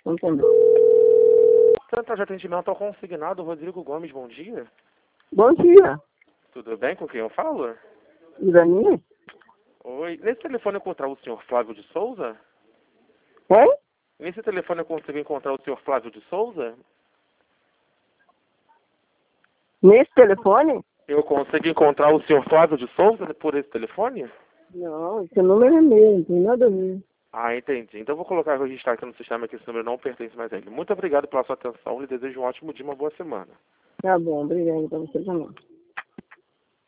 Entendeu? Central de atendimento ao consignado, Rodrigo Gomes, bom dia. Bom dia. Tudo bem? Com quem eu falo? Irani? Oi. Nesse telefone eu encontrar o senhor Flávio de Souza? Oi? Nesse telefone eu consigo encontrar o senhor Flávio de Souza? Nesse telefone? Eu consigo encontrar o senhor Flávio de Souza por esse telefone? Não, esse número é meu, não tem nada a ver. Ah, entendi. Então eu vou colocar registrar aqui no sistema que esse número não pertence mais a ele. Muito obrigado pela sua atenção. Lhe desejo um ótimo dia, uma boa semana. Tá bom, obrigado pra você também.